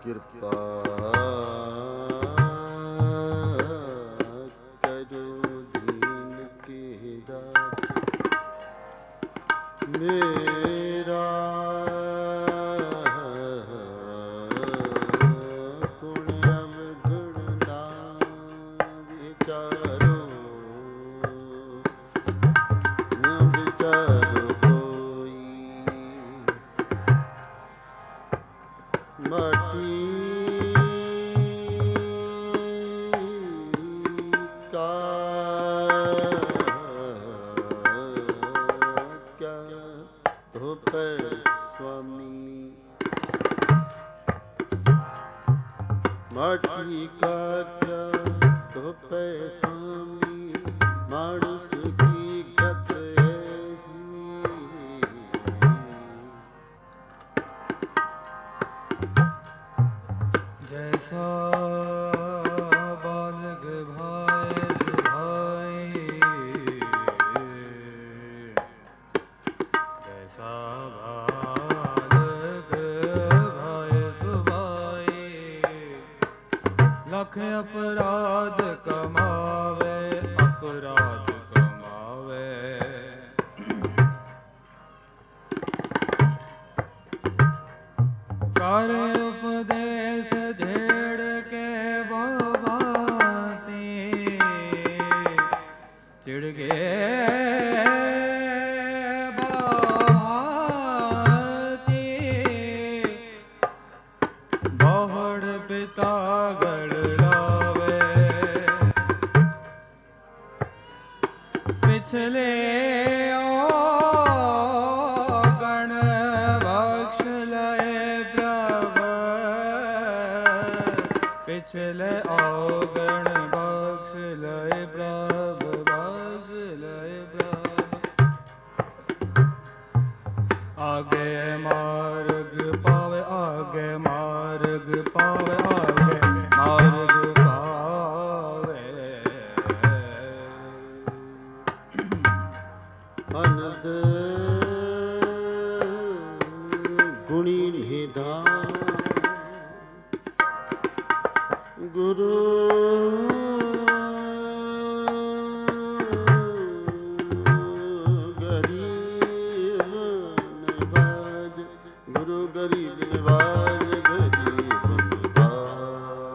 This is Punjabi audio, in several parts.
ਕਿਰਪਾ ਕਰੋ ਦੀਨ ਕੀ ਦਾਤ ਮੇਰਾ ਗੁਣ ਅਵਗੁਣ ਨਾ ਵਿਚਾਰੋ ਨਾ ਵਿਚਾਰੋ ਕੋਈ ਮਾਟੀ ਕਾ ਧੋਪੈ ਸੁਆਮੀ ਮਾਟੀ ਕਾ ਧੋਪੈ ਸੁਆਮੀ ਮਾਨਸ ਕੀ ਗਤ ਜੈਸਾ ਬਾਲਗ ਭਾਏ ਸੁਭਾਈ ਜੈਸਾ ਬਾਲਗ ਭਾਏ ਸੁਭਾਈ ਲਖ ਅਪਰਾਧ ਕਮਾਵੇ ਅਪਰਾਧ ਕਮਾਵੇ ਕਰ ਉਪਦੇਸ਼ ਛੇੜ ਕੇ ਬਾਬਾਤੀ ਚਿੜ ਗਏ ਬਾਤੀ ਬਹੁੜ ਪਿਤਾ ਗੜ ਲਾਵੇ ਪਿਛਲੇ ਗਣ ਬਖਸ਼ ਲਏ ਪ੍ਰਭ ਪਿਛਲੇ ਔਗਣ ਬਖਸ਼ ਲਏ ਪ੍ਰਭ ਬਖਸ਼ ਲਏ ਪ੍ਰਭ ਆਗੇ ਮਾਰਗ ਪਾਵੇ ਆਗੇ ਮਾਰਗ ਪਾਵੇ ਆਗੇ ਮਾਰਗ ਪਾਵੇ ਅਨੰਦ ਗੁਣੀ ਨਿਧਾਨ ਗੁਰੂ ਗਰੀਬ ਨਿਵਾਜ ਗੁਰੂ ਗਰੀਬ ਨਿਵਾਜ ਗਰੀਬ ਨਿਵਾਜ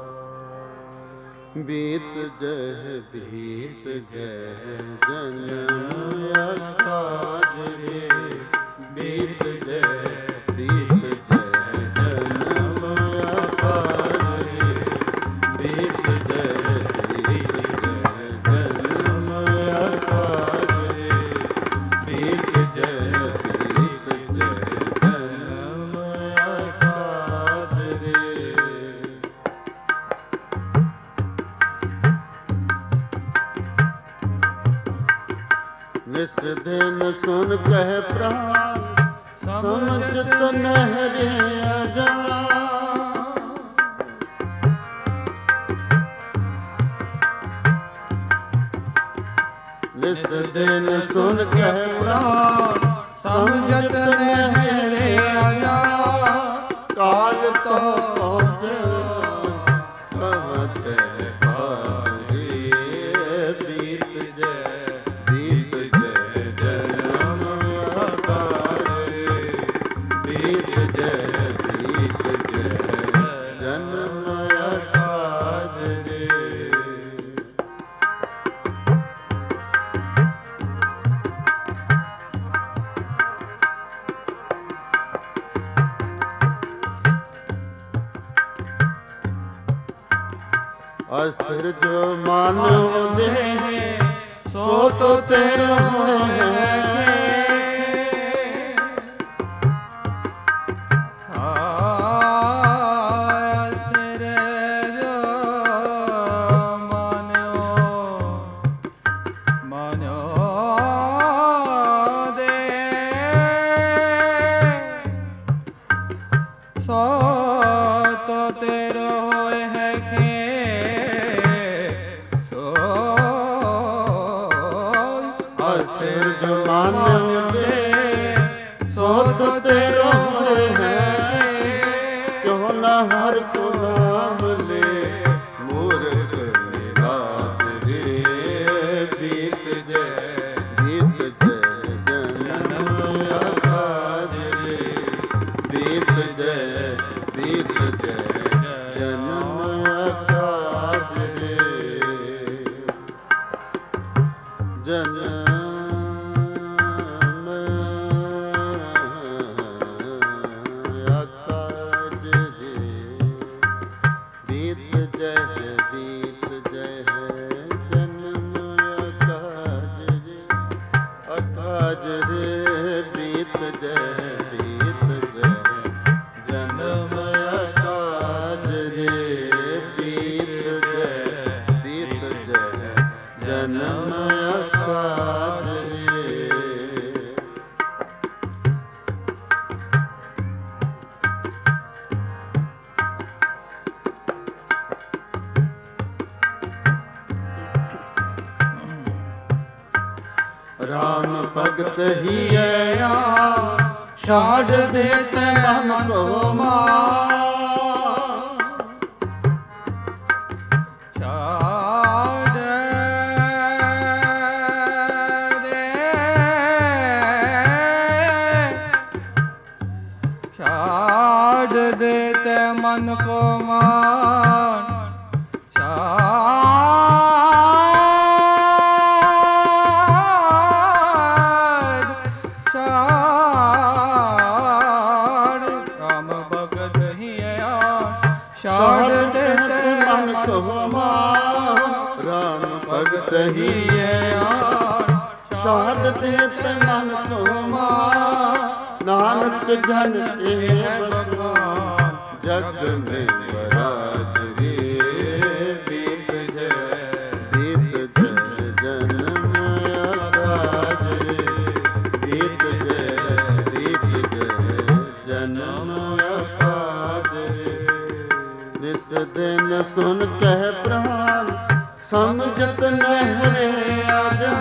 ਬੀਤ ਜਹ ਬੀਤ ਜਹ ਜਨਮ ਅਕਾਜ ਰੇ ਬੀਤ ਜਹ ਬੀਤ ਜਹ ਜਨਮ ਅਕਾਜ ਰੇ ਬੀਤ ਜਹ ਜਨਮ ਅਕਾਜ ਰੇ ਬੀਤ ਜਹ ਜਨਮ ਅਕਾਜ ਰੇ ਨਿਸ ਦਿਨ ਸੁਨ ਕਹਿ ਪ੍ਰਾਨ ਸਮਝਤ ਨਹਿਰੇ ਅਗਾ ਨਿਸ ਦਿਨ ਸੁਨ ਕਹਿ ਪ੍ਰਾਨ ਸਮਝਤ ਨਹਿਰੇ ਅਗਾ ਕਾਲ ਤੋ ਪਹੁੰਚ ਪਵਤ ਭਾਰੀ ਬੀਤ ਜੈ ਅਸਥਿਰ ਜੋ ਮਨ ਹੁੰਦੇ ਸੋ ਤੋ ਤੇਰਾ ਹੈ ਹਰ ਕੋ ਜੈ ਬੀਤ ਜੈ ਜਨਮ ਅਕਾਜ ਰੇ ਬੀਤ ਜੈ ਜਨਮ ਅਕਾਜ ਰੇ ਜਨਮ ਅਕਾਜ ਰੇ ਬੀਤ ਜੈ ਜਨਮ ਅਕਾਜ ਰੇ ਅਕਾਜ ਰੇ ਬੀਤ ਜੈ ਜਨਮ ਅਕਾਜ ਰੇ ਬੀਤ ਜੈ ਜਨਮ ਅਕਾਜ ਰੇ ਰਾਮ ਭਗਤ ਹੀਐ ਛਾੜ ਦੇ ਤੈ ਮਨ ਕੋ ਮਾਰ ਛਾੜ ਦੇ ਤੈ ਮਨ ਕੋ ਮਾਰ ਛਾੜ ਦੇ ਮਨ ਕੋ ਮਾਰ ਰਾਮ ਭਗਤ ਹੀਐ ਛਾੜ ਦੇ ਮਨ ਕੋ ਮਾਰ ਨਾਨਕ ਜਨ ਏ ਭਗਵਾਨ ਜਗ ਮੇ ਵਰਾਜ ਰੇ ਬੀਤ ਜੈ ਜਨਮ ਅਕਾਜ ਰੇ ਬੀਤ ਜੈ ਜਨਮ ਅਕਾਜ ਰੇ ਨਿਸ ਦਿਨ ਸੁਨ ਕਹਿ ਪ੍ਰਾਨ ਸਮਝਤ ਨਹਿ ਆਜਾ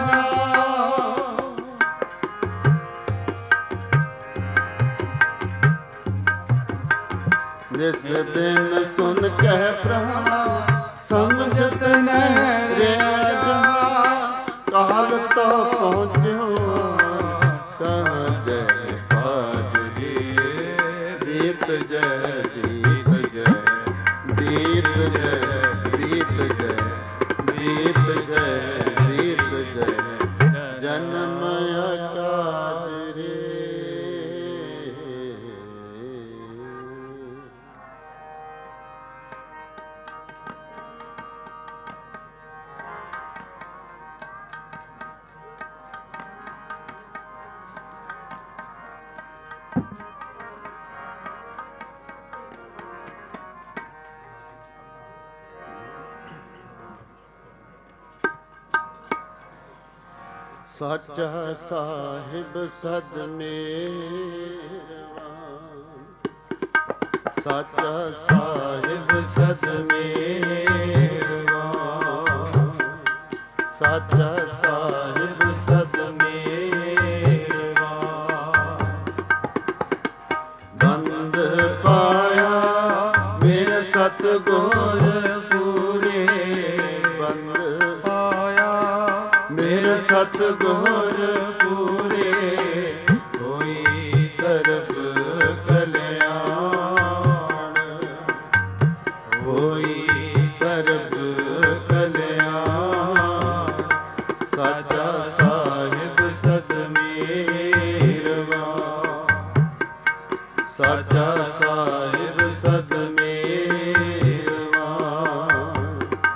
ਨਿਸ ਦਿਨ ਸੁਨ ਕਹਿ ਪ੍ਰਾਨ ਸਮਝਤ ਨਹਿ ਆਜਾ ਕਾਲ ਤੋ ਪਹੁੰਚਿਓ ਕਹਾਂ ਜੈ ਪਾਜ ਰੇ ਬੀਤ ਜੈ ਬੀਤ ਜੈ ਜਨਮ ਅਕਾਜ ਰੇ ਸਾਚਾ ਸਾਹਿਬ ਸਦ ਮੇਰਵਾਨ ਸਾਚਾ ਸਾਹਿਬ ਸਦ ਮੇਰਵਾਨ ਸਾਚਾ ਸਾਹਿਬ ਸਦ ਮੇਰਵਾਨ ਬੰਦ ਪਾਇਆ ਮੇਰੇ ਸਤਿਗੁਰ ਪੂਰੇ ਬੰਦ ਮੇਰੇ ਸਤਿਗੁਰ ਪੂਰੇ ਕੋਈ ਸਰਬ ਕਲਿਆਣ ਹੋਈ ਸਰਬ ਕਲਿਆਣ ਸਾਚਾ ਸਾਹਿਬ ਸਦ ਮੇਰਵਾਨ ਸਾਚਾ ਸਾਹਿਬ ਸਦ ਮੇਰਵਾਨ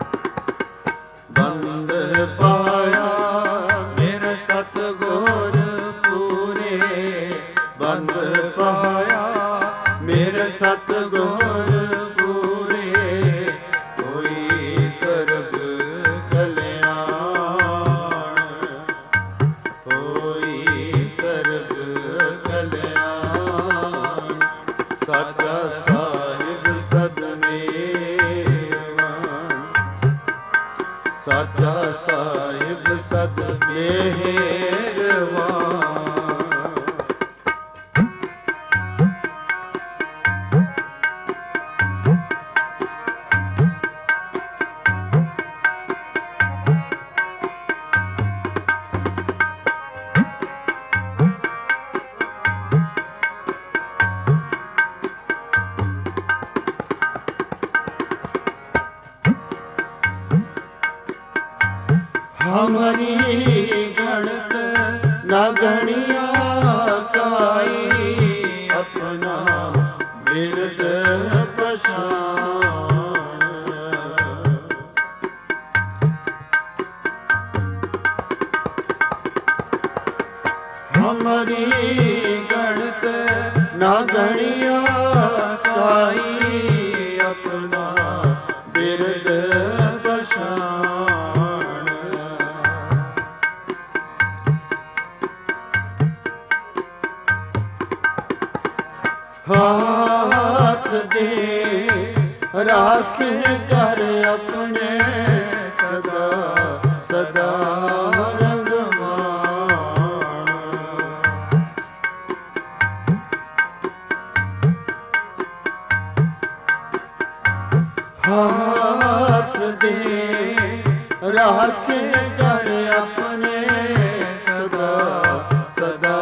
ਬੰਦ ਪਾਇਆ ਮੇਰੇ ਸਤਿਗੁਰ ਪੂਰੇ ਬੰਦ ਪਾਇਆ ਮੇਰੇ ਸਤਿਗੁਰ ਪੂਰੇ ਕੋਈ ਸਰਬ ਕਲਿਆਣ ਹੋਈ ਸਰਬ ਕਲਿਆਣ ਸਾਚਾ ਸਾਹਿਬ ਸਦ ਮੇਰਵਾਨ ਸਾਚਾ ਸਾਹਿਬ ਸਦ ਮਿਹਰਬਾਨ ਹਮਰੀ ਗਣਤ ਨਾ ਗਣਿਆ ਕਾਈ, ਆਪਣਾ ਬਿਰਦ ਪਛਾਣ। ਹਮਰੀ ਗਣਤ ਨਾ ਗਣਿਆ ਕਾਈ, ਆਪਣਾ ਬਿਰਦ ਪਛਾਣ। ਹਾਥ ਦੇ ਰਾਖੇ ਕਰ ਆਪਣੇ, ਸਦਾ ਸਦਾ ਰੰਗਮਾਨ। ਹਾਥ ਦੇ ਰਾਖੇ ਕਰ ਆਪਣੇ, ਸਦਾ ਸਦਾ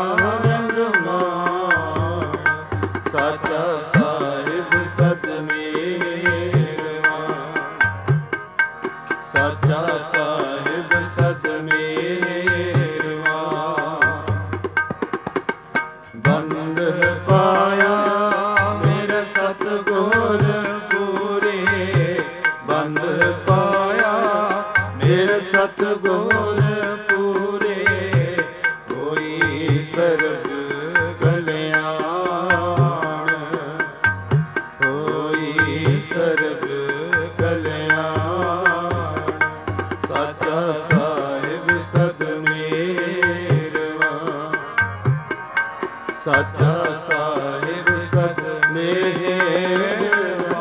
ਰੰਗਮਾਨ। ਸਾਚਾ ਸਾਹਿਬ ਸਤ ਮੇਰਵਾਨ, ਸਾਚਾ ਸਾਹਿਬ ਸਤ ਮੇਰਵਾਨ। ਬੰਦ ਪਾਇਆ ਮੇਰੇ ਸਤਿਗੁਰ ਪੂਰੇ, ਬੰਦ ਪਾਇਆ ਮੇਰੇ ਸਤਿਗੁਰ ਪੂਰੇ। ਹੋਈ ਸਰਬ ਕਲਿਆਣ, ਹੋਈ ਸਰਬ ਕਲਿਆਣ। ਸਾਚਾ ਸਾਹਿਬ ਸਤ ਮੇਰਵਾਨ, ਸਾਚਾ ਸਾਹਿਬ ਸਤ ਮੇਰਵਾਨ।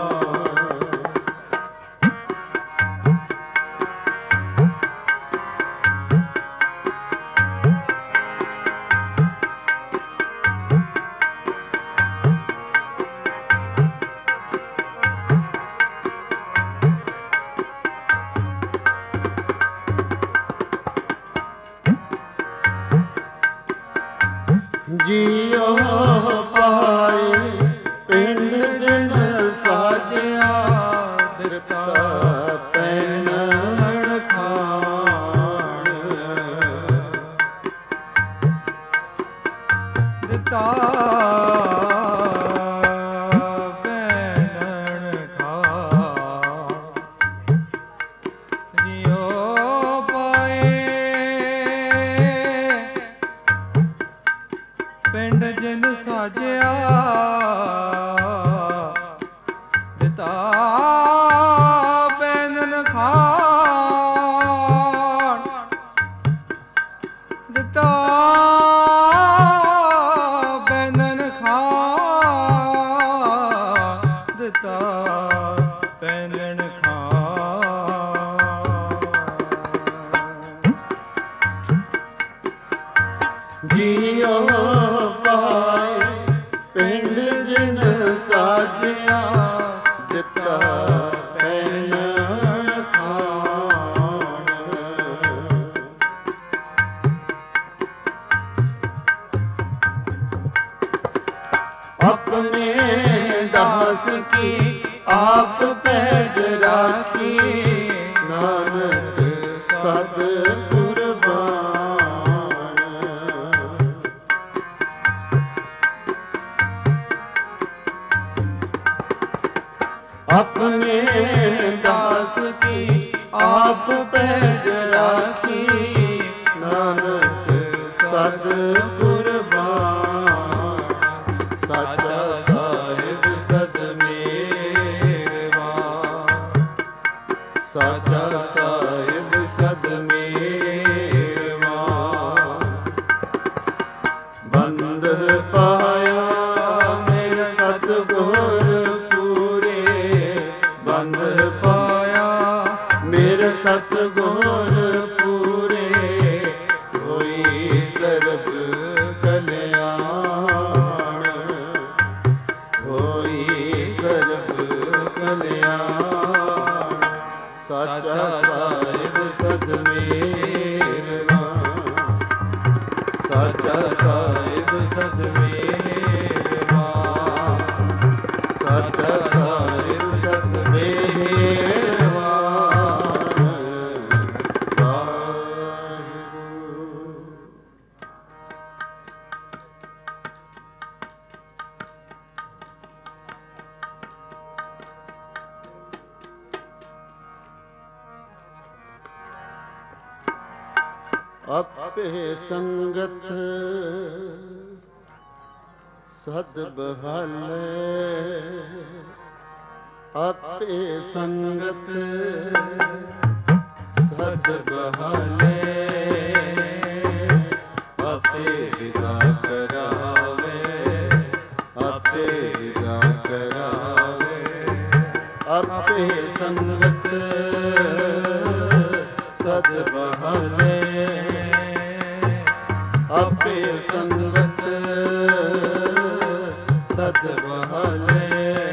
ਜੀਓ ਪਾਏ ਪਿੰਡ ਦਿਨ ਸਾਜਿਆ, ਦਿੱਤਾ ਪੈਨਣ ਖਾਣ। ਦਿੱਤਾ ਪੈਨਣ ਖਾਣ। ਜਿਉ ਪਾਏ ਪਿੰਡ ਜਿਨ ਸਾਜਿਆ, ਦਿੱਤਾ ਪੈਨਣ ਖਾਣ। ਦਿੱਤਾ ਪੈਨਣ ਖਾਣ, ਦਿੱਤਾ ਪੈਨਣ ਖਾਣ। ਜੀਓ ਪਾਏ ਪਿੰਡ ਜਿਨ ਸਾਜਿਆ, ਦਿੱਤਾ ਪੈਨਣ ਖਾਣ। ਆਪਣੇ ਦਾਸ ਕੀ ਆਪ ਪੈਜ ਰਾਖੀ, ਨਾਨਕ ਸਦ ਕੁਰਬਾਨ। ਆਪਣੇ ਦਾਸ ਕੀ ਆਪ ਪੈਜ ਰਾਖੀ, ਨਾਨਕ ਸਦ ਕੁਰਬਾਨ। ਸਾਚਾ ਸਾਹਿਬ ਸਤ ਮੇਰਵਾਨ, ਸਾਚਾ ਸਾਹਿਬ ਸਤ ਮੇਰਵਾਨ। ਬੰਦ ਪਾਇਆ ਮੇਰੇ ਸਤਿਗੁਰ ਪੂਰੇ, ਬੰਦ ਪਾਇਆ ਮੇਰੇ ਸਤਿਗੁਰ ਪੂਰੇ। ਹੋਈ ਸਰਬ ਕਲਿਆਣ, ਹੋਈ ਸਰਬ ਕਲਿਆਣ। ਸਾਚਾ ਸਾਹਿਬ ਸਤ ਮੇਰਵਾਨ, ਸਾਚਾ ਸਾਹਿਬ ਸਤ ਮੇਰਵਾਨ, ਸਾਚਾ ਸਾਹਿਬ ਸਤ ਮੇਰਵਾਨ। ਆਪੇ ਸੰਗਤ ਸਦ ਬਹਾਲੇ, ਆਪੇ ਸੰਗਤ ਸਦ ਬਹਾਲੇ, ਆਪੇ ਵਿਦਾ ਕਰਾਵੇ, ਆਪੇ ਵਿਦਾ ਕਰਾਵੇ, ਆਪੇ ਸੰਗਤ ਸਦ ਬਹਾਲੇ, ਆਪੇ ਸੰਗਤ ਸਦ ਬਹਾਲੇ,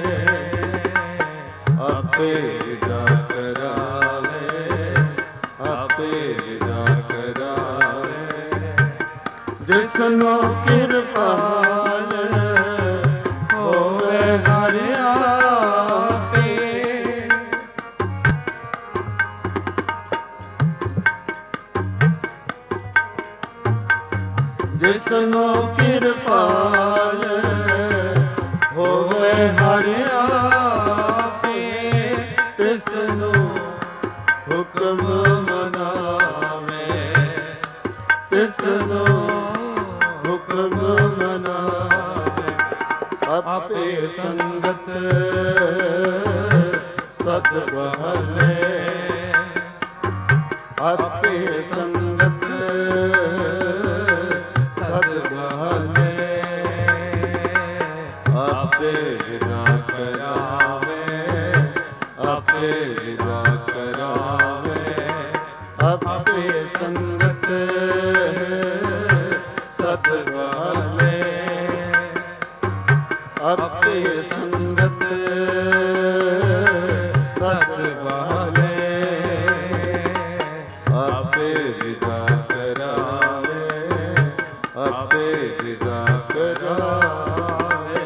ਆਪੇ ਵਿਦਾ ਕਰਾਵੇ, ਆਪੇ ਵਿਦਾ ਕਰਾਵੇ, ਜਿਸਨੋ ਕਿਰਪਾਲ ਹੋਵੇ ਹਰਿ ਆਪੇ, ਜਿਸਨੋ ਕਿਰਪਾਲ ਹੋਵੇ ਹਰਿ ਆਪੇ, ਤਿਸਨੂੰ ਹੁਕਮ ਮਨਾਵੇ, ਤਿਸਨੂੰ ਹੁਕਮ ਮਨਾਵੇ, ਆਪੇ ਸੰਗਤ ਸਦ ਬਹਾਲੇ, ਆਪੇ ਸੰਗਤ ਸਦ ਬਹਾਲੇ, ਆਪੇ ਵਿਦਾ ਕਰਾਵੇ, ਆਪੇ ਵਿਦਾ ਕਰਾਵੇ, ਆਪੇ ਸੰਗਤ ਸਦ ਬਹਾਲੇ, ਆਪੇ ਸੰਗਤ ਸਦ ਬਹਾਲੇ, ਆਪੇ ਵਿਦਾ ਕਰਾਵੇ, ਆਪੇ ਵਿਦਾ ਕਰਾਵੇ।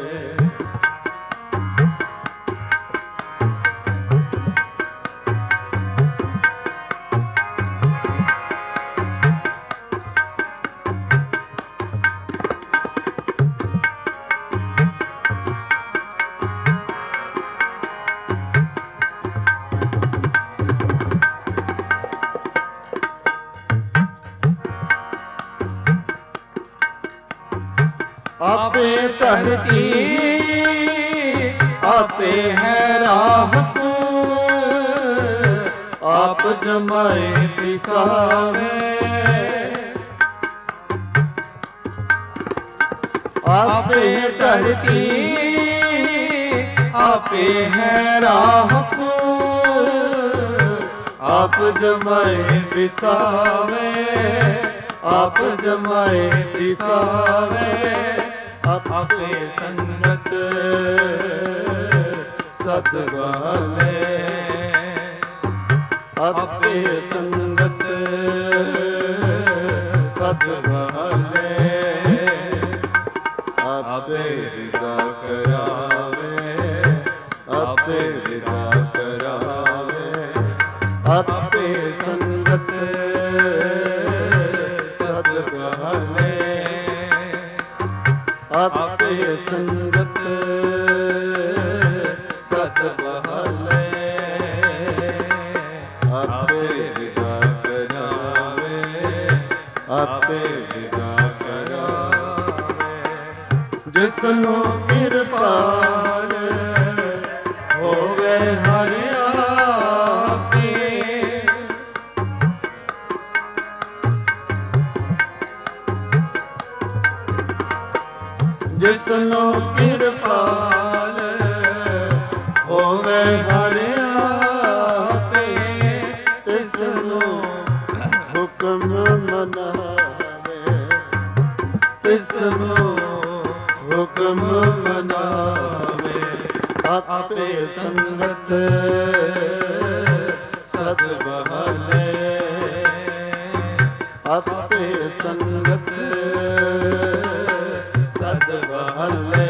ਆਪੇ ਧਰਤੀ ਆਪੇ ਹੈ ਰਾਹਤ, ਆਪ ਜਮਾਏ ਪਿਸਾਵੇ, ਆਪੇ ਧਰਤੀ ਆਪੇ ਹੈ ਰਾਹਤ, ਆਪ ਜਮਾਏ ਪਿਸਾਵੇ, ਆਪ ਜਮਾਏ ਪਿਸਾਵੇ, ਆਪੇ ਸੰਗਤ ਸਦ ਬਹਾਲੇ, ਆਪੇ ਸੰਗਤ ਸਦ ਬਹਾਲੇ, ਆਪੇ ਵਿਦਾ ਕਰਾਵੇ, ਆਪੇ ਵਿਦਾ ਕਰਾਵੇ, ਆਪੇ ਸੰਗਤ ਸਦ ਬਹਾਲੇ, ਆਪੇ ਸੰਗਤ ਸਦ ਬਹਾਲੇ, ਆਪੇ ਵਿਦਾ ਕਰਾਵੇ, ਆਪੇ ਵਿਦਾ ਕਰਾਵੇ, ਜਿਸਨੂੰ ਕਿਰਪਾਲ ਹੋਵੇ ਹਰਿ ਆਪੇ, ਜਿਸਨੂੰ ਕਿਰਪਾਲ ਹੋਵੇ ਹਰਿ ਆਪੇ, ਤਿਸਨੂੰ ਹੁਕਮ ਮਨਾਵੇ, ਤਿਸਨੂੰ ਹੁਕਮ ਮਨਾਵੇ, ਆਪੇ ਸੰਗਤ ਸਦ ਬਹਾਲੇ, ਆਪੇ ਸੰਗਤ ਸਦ ਬਹਾਲੇ,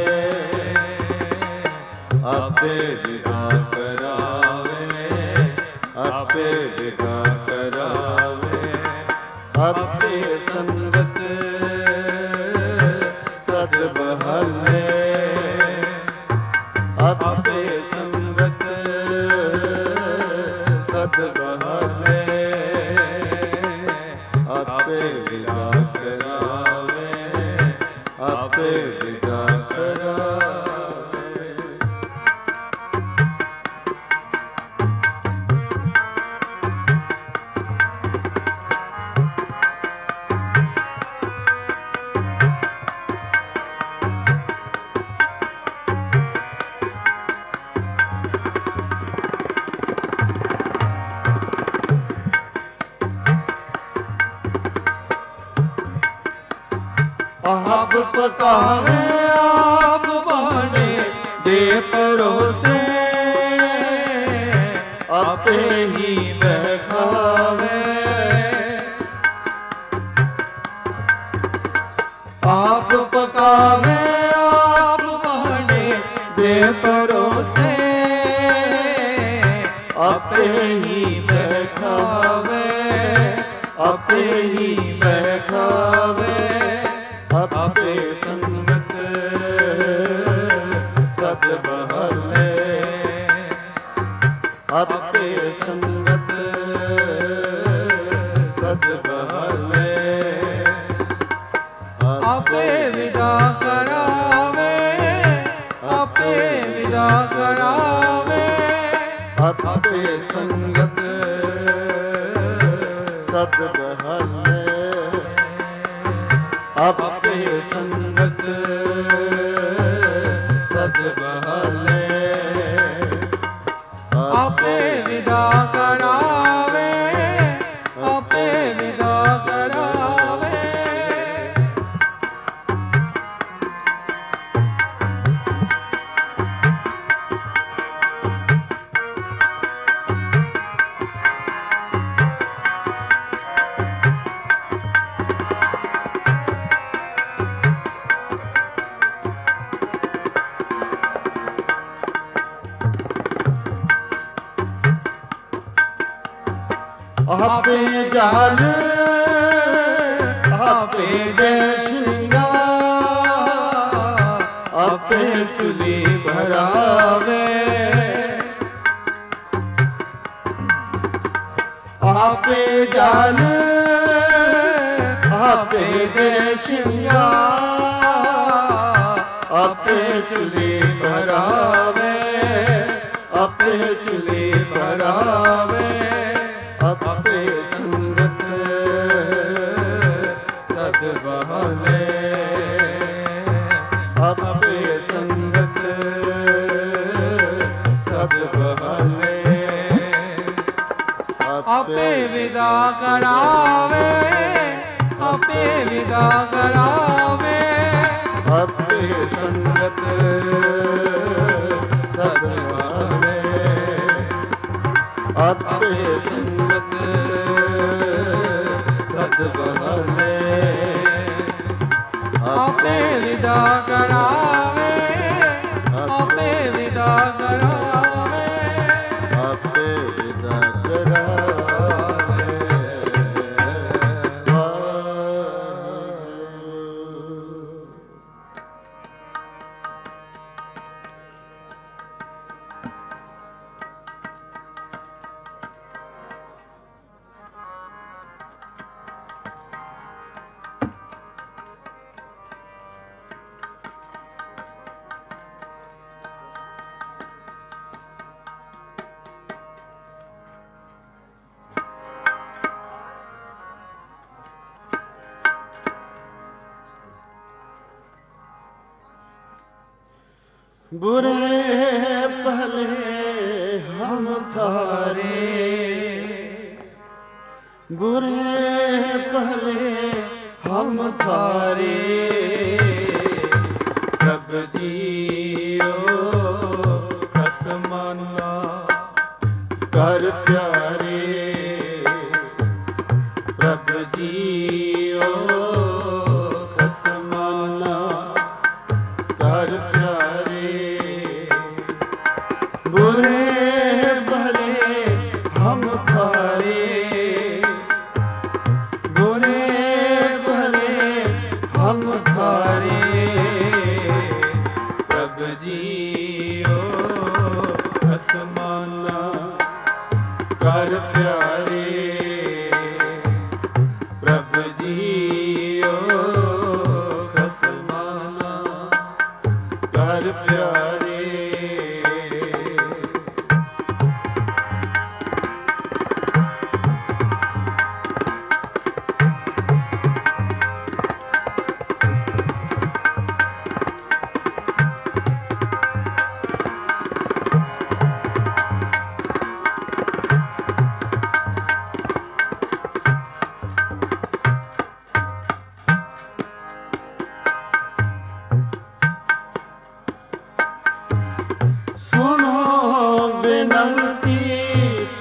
ਆਪੇ ਵਿਦਾ ਕਰਾਵੇ, ਆਪੇ ਵਿਦਾ ਕਰਾਵੇ, ਆਪੇ ਸੰਗਤ ਸਦ ਬਹਾਲੇ, ਆਪੇ ਸੰਗਤ ਸਦ ਬਹਾਲੇ, ਆਪੇ ਵਿਦਾ ਕਰਾਵੇ, ਆਪੇ ਵਿਦਾ ਕਰਾਵੇ। ਆਪ ਪਕਾਵੇ ਆਪ ਬਾਣੇ ਦੇ ਪਰੋਸੇ, ਆਪੇ ਹੀ ਵਹਿ ਖਾਵੇ। ਆਪ ਪਕਾਵੇ ਆਪ ਬਾਣੇ ਦੇ ਪਰੋਸੇ, ਆਪੇ ਹੀ ਵਹਿ ਖਾਵੇ, ਆਪੇ ਹੀ ਵਹਿ ਖਾਵੇ। ਆਪੇ ਸੰਗਤ ਸਤ ਬਹਾਲੇ, ਆਪੇ ਸੰਗਤ ਸਤ ਬਹਾਲੇ। ਆਪੇ ਵਿਦਾ ਕਰਾਵੇ, ਆਪੇ ਵਿਦਾ ਕਰਾਵੇ। ਆਪੇ ਸੰਗਤ ਸਤ ਬਹਾਲੇ, ਆਪੇ ਸੰਗਤ ਸਤ ਬਹਾਲੇ। ਆਪੇ ਵਿਦਾ ਕਰਾਵੇ, ਆਪੇ ਵਿਦਾ ਕਰਾਵੇ। ਆਪੇ ਜਲ ਆਪੇ ਦੇਸ਼ਿਆ, ਆਪੇ ਚੁਲੀ ਭਰਾਵੇ। ਆਪੇ ਜਲ ਆਪੇ ਦੇਸ਼ਿਆ, ਆਪੇ ਚੁਲੀ ਭਰਾਵੇ, ਆਪੇ ਚੁਲੀ ਭਰਾਵੇ। ਆਪੇ ਸੰਗਤ ਸਤ ਬਹਾਲੇ, ਆਪੇ ਸੰਗਤ ਸਤ ਬਹਾਲੇ। ਆਪੇ ਵਿਦਾ ਕਰਾਵੇ, ਆਪੇ ਵਿਦਾ ਕਰਾਵੇ। ਆਪੇ ਸੰਗਤ ਸਤ ਬਹਾਲੇ, ਆਪੇ ਸੰਗਤ ਸਤ ਬਹਾਲੇ। ਆਪੇ ਵਿਦਾ ਕਰਾਵੇ, ਆਪੇ ਵਿਦਾ ਕਰਾਵੇ। ਆਪੇ ਵਿਦਾ ਕਰਾਵੇ। बुरे भले हम थारे, बुरे भले हम थारे। प्रभ जियो कसमाना कर प्यारे, प्रभ जियो कसमाना कर प्यारे। बुरे भले हम थारे, बुरे भले हम थारे। प्रभ जियो असमाना कर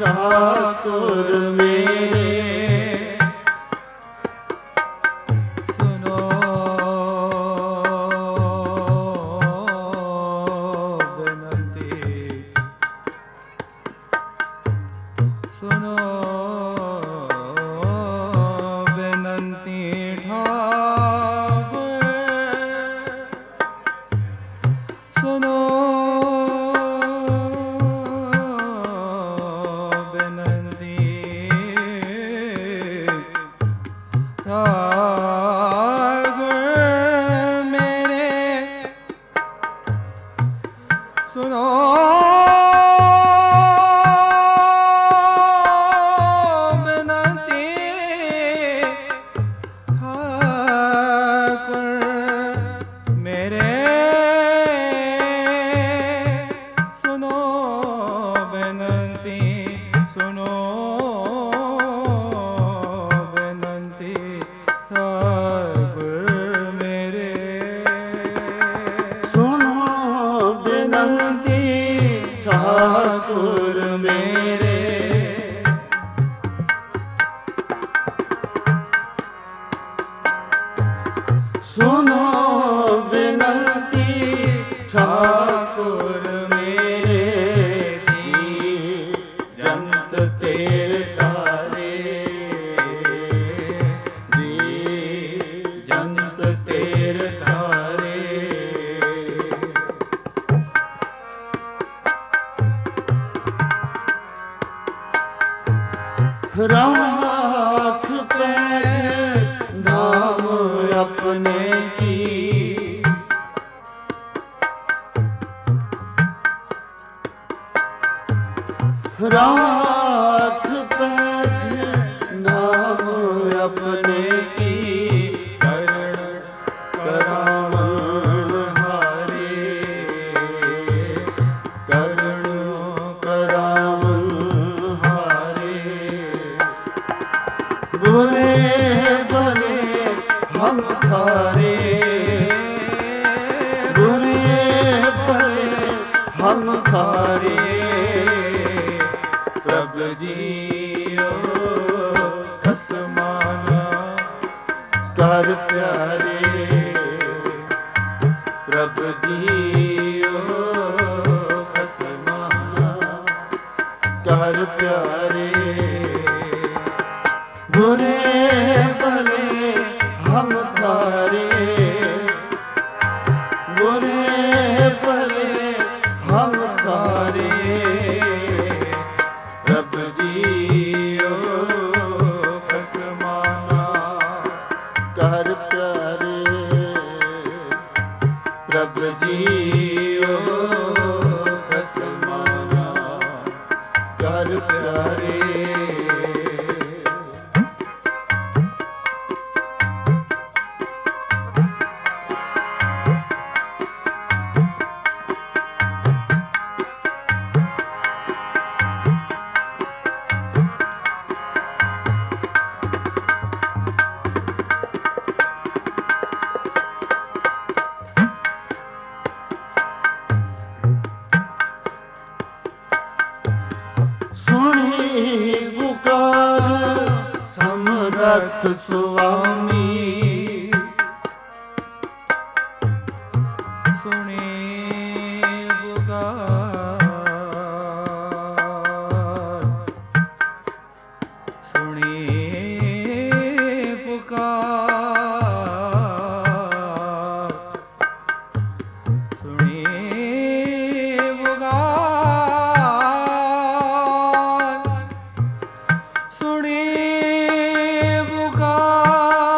ठाकुर मेरे सुनो विनती सुनो विनती ठाकुर सुनो ठाकुर मेरे सुनो विनती ठाकुर मेरे जंत तेरे तारे जंत तेरे तारे राख पैर नाम अपने की राख पैर नाम अपने की करण कराम हारे करण कराम बुरे भले हम थारे बुरे भले हम थारे प्रभु जियो खसमाना कर प्यारे प्रभु जियो खसमाना कर प्यारे बुरे भले हम थारे बुरे भले हम थारे रब जियो खसमाना कर प्यारे रब जियो खसमाना कर प्यारे समरथ स्वामी सुने पुकार सुने पुकार सुने पुकार सुने पुकार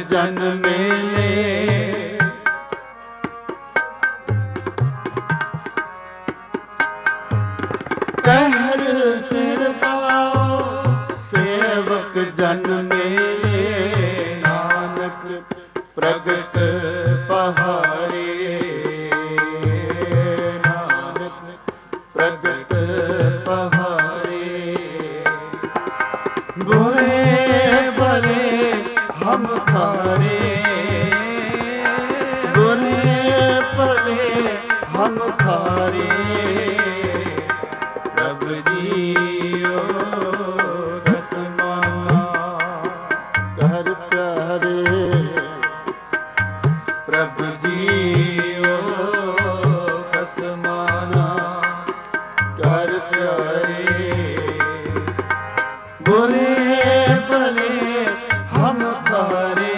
ਜਨ ਮੇਲੇ ਕਹਿਰ ਸਿਰ ਪਾਓ ਸੇਵਕ ਜਨ ਮੇਲੇ ਨਾਨਕ ਪ੍ਰਗਟ ਪਹਾਰੇ ਪ੍ਰਗਟ ਪਹਾਰੇ ਬੁਰੇ ਭਲੇ ਹਮ ਖਾਰੇ ਬੁਰੇ ਭਲੇ ਹਮ ਖਾਰੇ ਪ੍ਰਭ ਜੀਓ ਰਸਮਾਨਾ ਘਰ ਪਿਆਰੇ ਪ੍ਰਭ ਜੀਓ ਰਸਮਾਨਾ ਘਰ ਪਿਆਰੇ ਬੁਰੇ ਭਲੇ ਹਮ ਖਾਰੇ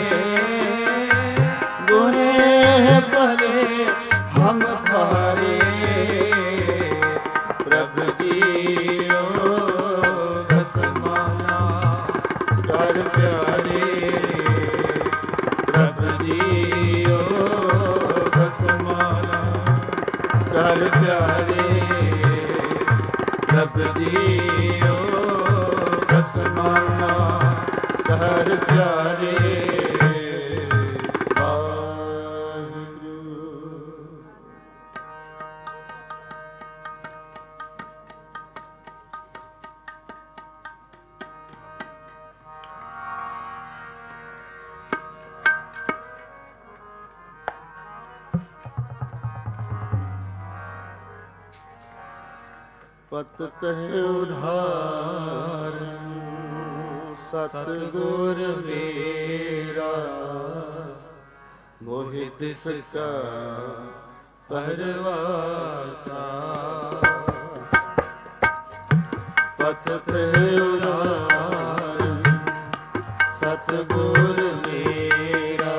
ਬੁਰੇ ਭਲੇ ਹਮ ਖਾਰੇ ਪ੍ਰਭ ਜੀਓ ਰਸਮਾਨਾ ਘਰ ਪਿਆਰੇ ਪ੍ਰਭ ਜੀਓ ਰਸਮਾਨਾ ਘਰ ਪਿਆਰੇ ਪ੍ਰਭ ਜੀਓ ਰਸਮਾਨਾ ਘਰ ਪਿਆਰੇ ਪਤਿਤ ਉਧਾਰ ਸਤਿਗੁਰ ਮੇਰਾ ਮੋਹਿ ਤਿਸ ਕਾ ਪਰਵਾਸਾ ਪਤਿਤ ਉਧਾਰ ਸਤਿਗੁਰ ਮੇਰਾ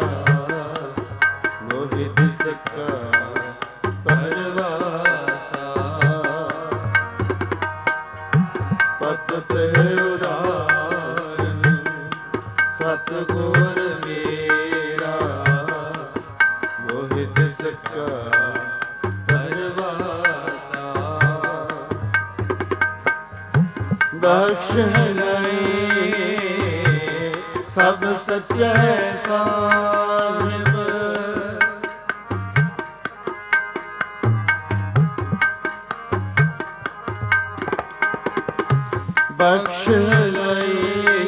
ਮੋਹਿ ਤਿਸ ਕਾ ਸਤਿਗੁਰ ਮੇਰਾ ਮੋਹਿ ਤਿਸ ਕਾ ਪਰਵਾਸਾ ਬਖਸ਼ ਲਈ ਸਭ ਸਚੈ ਸਾਹਿਬ ਬਖਸ਼ ਲਈ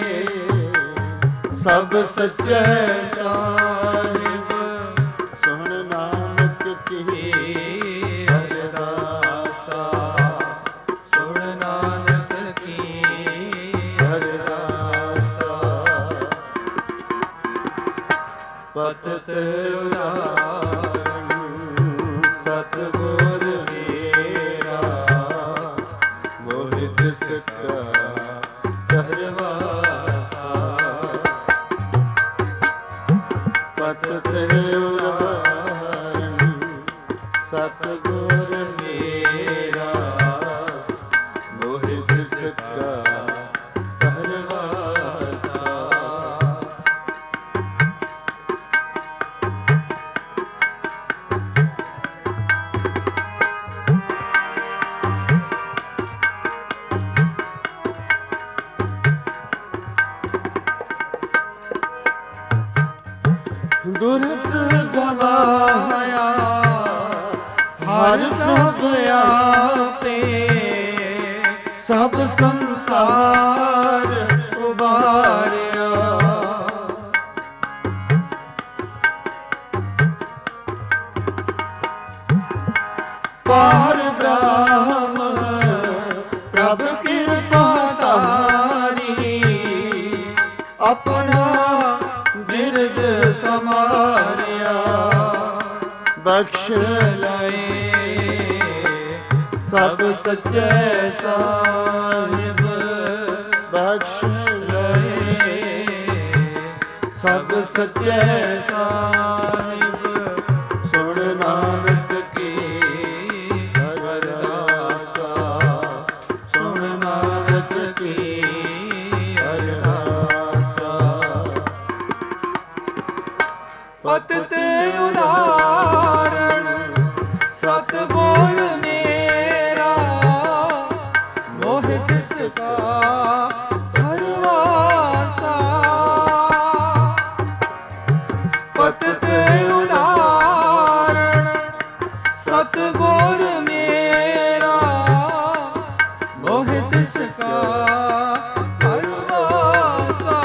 ਸਭ ਸਚੈ ਸਾਹਿਬ ਸੁਣ ਨਾਨਕ ਕੀ ਅਰਦਾਸਾ ਸੁਣ ਨਾਨਕ ਕੀ ਅਰਦਾਸਾ ਪਤਿਤ ਉਧਾਰਨ ਸਤਿਗੁਰ ਮੇਰਾ ਮੋਹਿ ਤਿਸ ਕਾ ਪਤਿਤ ਉਧਾਰਨ ਸਤਿਗੁਰ ਮੇਰਾ ਮੋਹਿ ਤਿਸ ਕਾ ਪਰਵਾਸਾ ਦੁਰਤ ਗਵਾਇਆ ਹਰ ਪ੍ਰਭ ਆਪੇ ਸਭ ਸੰਸਾਰ ਉਬਾਰਿਆ ਪਾਰ ਬ੍ਰਹਮ ਪ੍ਰਭ ਕਿਰਪਾ ਧਾਰੀ ਆਪਣਾ ਬਿਰਦ ਸਮਾਰਿਆ ਬਖਸ਼ ਲਏ ਸਭ ਸਚੈ ਸਾਹਿਬ ਬਖਸ਼ ਲਏ ਸਭ ਸਚੈ ਸਾਹਿਬ ਸੁਣ ਨਾਨਕ ਕੀ ਅਰਦਾਸਾ ਸੁਣ ਨਾਨਕ ਕੀ ਅਰਦਾਸਾ ਪਤਿਤ ਉਦਾਹਰਣ ਸਤਿਗੁਰ ਮੇਰਾ ਮੋਹਿ ਤਿਸ ਕਾ ਹਰਵਾਸਾ। ਪਤਿਤ ਉਦਾਹਰਣ ਸਤਿਗੁਰ ਮੇਰਾ ਮੋਹਿ ਤਿਸ ਕਾ ਹਰਵਾਸਾ।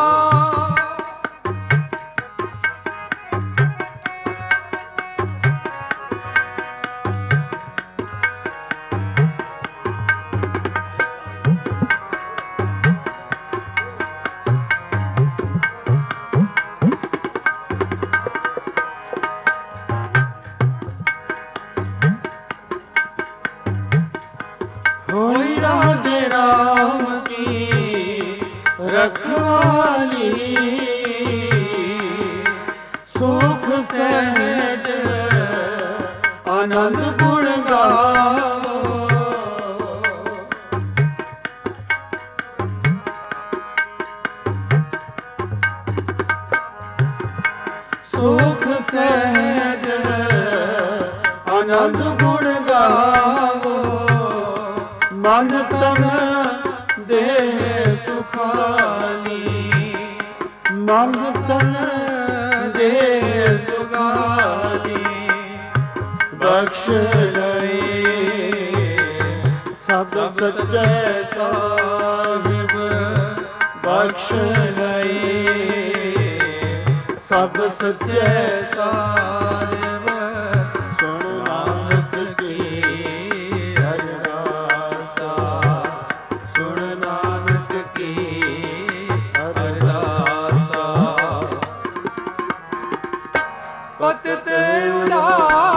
होई राधे राम की रखवाली, सुख सहज आनंद गुण गावो। सुख सहज आनंद गुण गावो। मन तन देह सुखाली, मन तन देह सुखाली। बख्श लई सब सच्चे साहिब, बख्श लई सब सच्चे साहिब। सुन नानक की अरदासा, सुन नानक की अरदासा। पतित उदाहरण